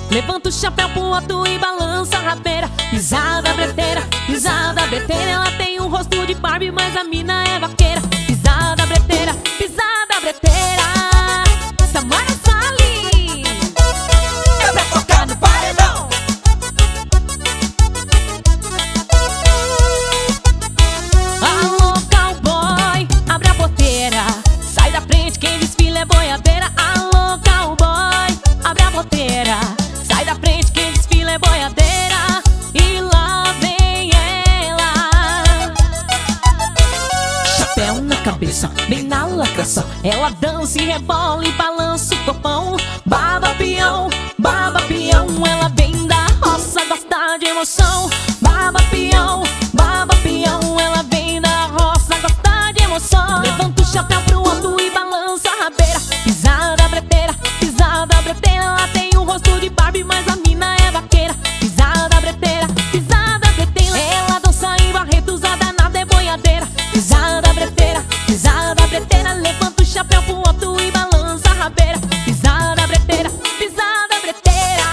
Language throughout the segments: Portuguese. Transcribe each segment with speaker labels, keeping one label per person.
Speaker 1: Levanta o chapéu pro alto e balança a rabeira. Pisada breteira, pisada breteira. Ela tem um rosto de Barbie, mas a mina é vaqueira. Pisada breteira, pisada breteira. Samara Salles
Speaker 2: É pra tocar no paredão.
Speaker 1: Alô, cowboy, abre a porteira. Sai da frente, quem desfila é boiadeira. Alô, cowboy, abre a porteira. Sai da frente, quem desfila é boiadeira. E lá vem ela. Chapéu na cabeça, bem na lacração. Ela dança e rebola e balança o corpão. Baba peão, ela vem da roça, gosta de emoção. Baba peão, ela vem da roça, gosta de emoção. Levanta o chapéu pro alto e balança a rabeira. Pisada breteira, pisada breteira. Ela tem um rosto de Barbie, mas a mina é vaqueira. Pisada breteira, pisada breteira. Ela dança em Barretos, a danada é boiadeira. Pisada breteira, pisada breteira. Levanta o chapéu pro alto e balança a rabeira. Pisada breteira, pisada breteira.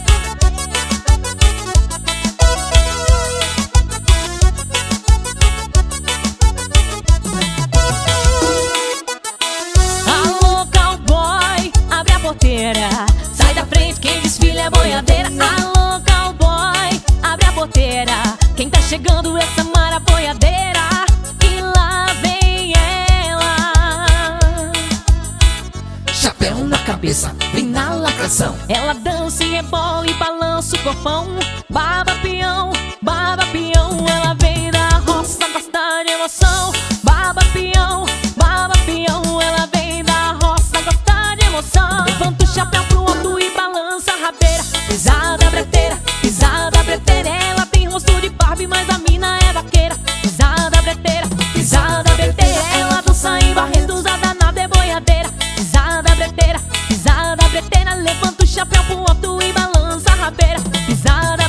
Speaker 1: Alô, cowboy, abre a porteira. Sai da frente, quem desfila é boiadeira. Alô, cowboy, abre a porteira. Quem tá chegando é Samara boiadeira. E lá vem ela.
Speaker 2: Chapéu na cabeça, vem na lacração.
Speaker 1: Ela dança e rebola e balança o corpão. Baba peão, ela vem da roça, gosta de emoção. Baba peão, ela vem da roça, gosta de emoção. Levanta o chapéu pro alto e balança a rabeira. Pisada breteira, pisada breteira. Ela tem rosto de Barbie, mas a mina é vaqueira. Pisada breteira, pisada breteira. Ela dança em Barretos, a danada é boiadeira. Pisada breteira, pisada breteira. Levanta o chapéu pro alto e balança a rabeira. Pisada